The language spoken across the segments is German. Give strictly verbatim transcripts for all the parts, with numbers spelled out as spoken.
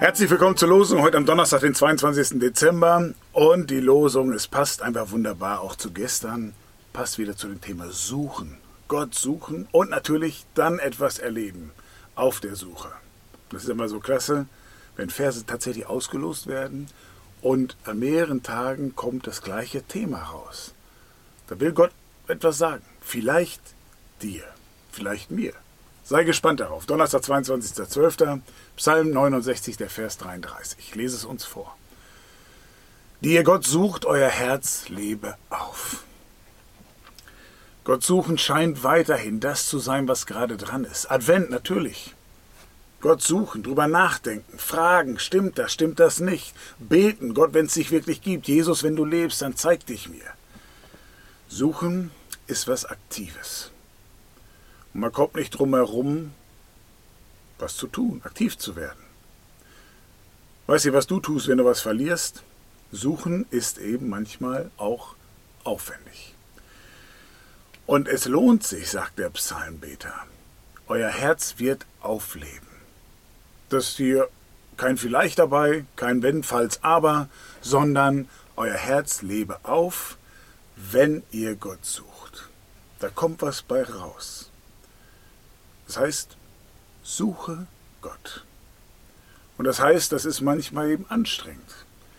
Herzlich willkommen zur Losung, heute am Donnerstag, den zweiundzwanzigsten Dezember. Und die Losung, es passt einfach wunderbar auch zu gestern, passt wieder zu dem Thema Suchen. Gott suchen und natürlich dann etwas erleben auf der Suche. Das ist immer so klasse, wenn Verse tatsächlich ausgelost werden und an mehreren Tagen kommt das gleiche Thema raus. Da will Gott etwas sagen. Vielleicht dir, vielleicht mir. Sei gespannt darauf. Donnerstag, zweiundzwanzigster zwölfter Psalm neunundsechzig, der Vers dreiunddreißig. Ich lese es uns vor. Die ihr Gott sucht, euer Herz lebe auf. Gott suchen scheint weiterhin das zu sein, was gerade dran ist. Advent natürlich. Gott suchen, drüber nachdenken, fragen, stimmt das, stimmt das nicht. Beten, Gott, wenn es dich wirklich gibt. Jesus, wenn du lebst, dann zeig dich mir. Suchen ist was Aktives. Und man kommt nicht drum herum, was zu tun, aktiv zu werden. Weißt du, was du tust, wenn du was verlierst? Suchen ist eben manchmal auch aufwendig. Und es lohnt sich, sagt der Psalmbeter. Euer Herz wird aufleben. Das ist hier kein Vielleicht dabei, kein Wenn, falls, aber, sondern euer Herz lebe auf, wenn ihr Gott sucht. Da kommt was bei raus. Das heißt, suche Gott. Und das heißt, das ist manchmal eben anstrengend.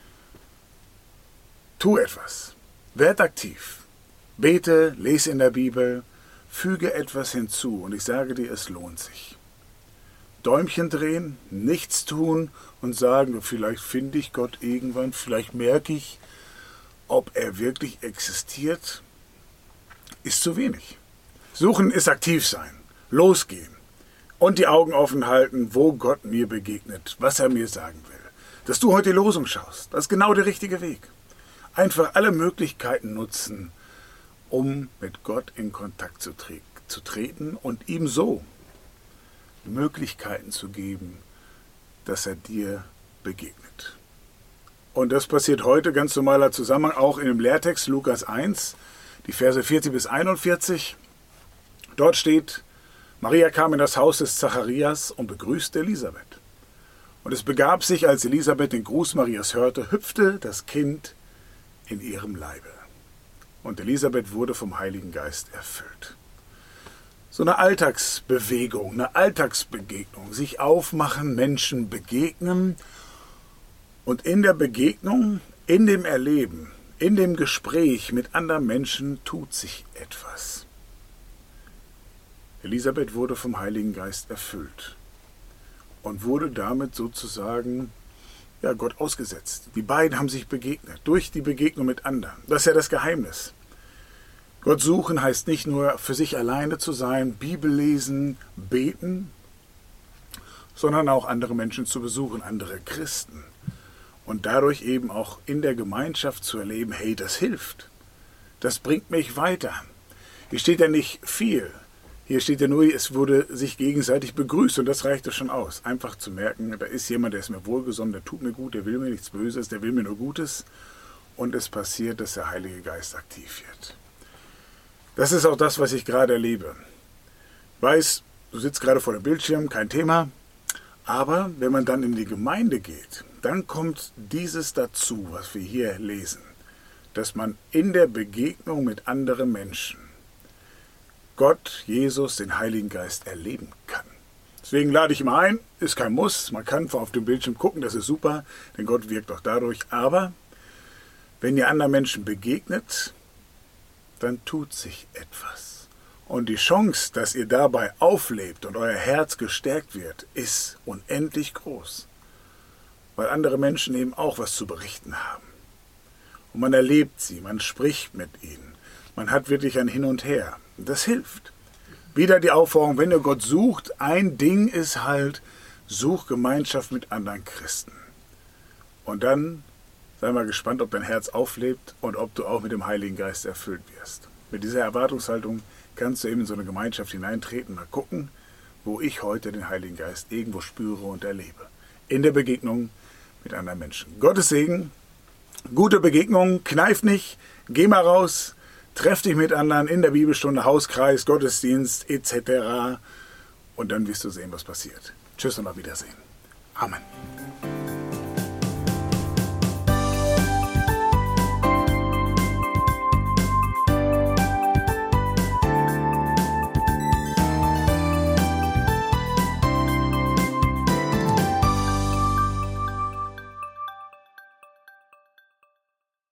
Tu etwas. Werd aktiv. Bete, lese in der Bibel, füge etwas hinzu und ich sage dir, es lohnt sich. Däumchen drehen, nichts tun und sagen, vielleicht finde ich Gott irgendwann, vielleicht merke ich, ob er wirklich existiert, ist zu wenig. Suchen ist aktiv sein. Losgehen und die Augen offen halten, wo Gott mir begegnet, was er mir sagen will. Dass du heute die Losung schaust, das ist genau der richtige Weg. Einfach alle Möglichkeiten nutzen, um mit Gott in Kontakt zu, tre- zu treten und ihm so Möglichkeiten zu geben, dass er dir begegnet. Und das passiert heute ganz normaler Zusammenhang, auch in dem Lehrtext Lukas eins, die Verse vierzig bis einundvierzig. Dort steht: Maria kam in das Haus des Zacharias und begrüßte Elisabeth. Und es begab sich, als Elisabeth den Gruß Marias hörte, hüpfte das Kind in ihrem Leibe. Und Elisabeth wurde vom Heiligen Geist erfüllt. So eine Alltagsbewegung, eine Alltagsbegegnung, sich aufmachen, Menschen begegnen und in der Begegnung, in dem Erleben, in dem Gespräch mit anderen Menschen tut sich etwas. Elisabeth wurde vom Heiligen Geist erfüllt und wurde damit sozusagen ja, Gott ausgesetzt. Die beiden haben sich begegnet, durch die Begegnung mit anderen. Das ist ja das Geheimnis. Gott suchen heißt nicht nur für sich alleine zu sein, Bibel lesen, beten, sondern auch andere Menschen zu besuchen, andere Christen. Und dadurch eben auch in der Gemeinschaft zu erleben, hey, das hilft. Das bringt mich weiter. Hier steht ja nicht viel. Hier steht ja nur, es wurde sich gegenseitig begrüßt und das reichte schon aus. Einfach zu merken, da ist jemand, der ist mir wohlgesonnen, der tut mir gut, der will mir nichts Böses, der will mir nur Gutes. Und es passiert, dass der Heilige Geist aktiv wird. Das ist auch das, was ich gerade erlebe. Weiß, du sitzt gerade vor dem Bildschirm, kein Thema. Aber wenn man dann in die Gemeinde geht, dann kommt dieses dazu, was wir hier lesen. Dass man in der Begegnung mit anderen Menschen Gott, Jesus, den Heiligen Geist erleben kann. Deswegen lade ich immer ein, ist kein Muss, man kann auf dem Bildschirm gucken, das ist super, denn Gott wirkt auch dadurch. Aber wenn ihr anderen Menschen begegnet, dann tut sich etwas. Und die Chance, dass ihr dabei auflebt und euer Herz gestärkt wird, ist unendlich groß. Weil andere Menschen eben auch was zu berichten haben. Und man erlebt sie, man spricht mit ihnen. Man hat wirklich ein Hin und Her. Das hilft. Wieder die Aufforderung, wenn ihr Gott sucht, ein Ding ist halt, such Gemeinschaft mit anderen Christen. Und dann sei mal gespannt, ob dein Herz auflebt und ob du auch mit dem Heiligen Geist erfüllt wirst. Mit dieser Erwartungshaltung kannst du eben in so eine Gemeinschaft hineintreten, mal gucken, wo ich heute den Heiligen Geist irgendwo spüre und erlebe. In der Begegnung mit anderen Menschen. Gottes Segen, gute Begegnung, kneif nicht, geh mal raus, treff dich mit anderen in der Bibelstunde, Hauskreis, Gottesdienst et cetera. Und dann wirst du sehen, was passiert. Tschüss und auf Wiedersehen. Amen.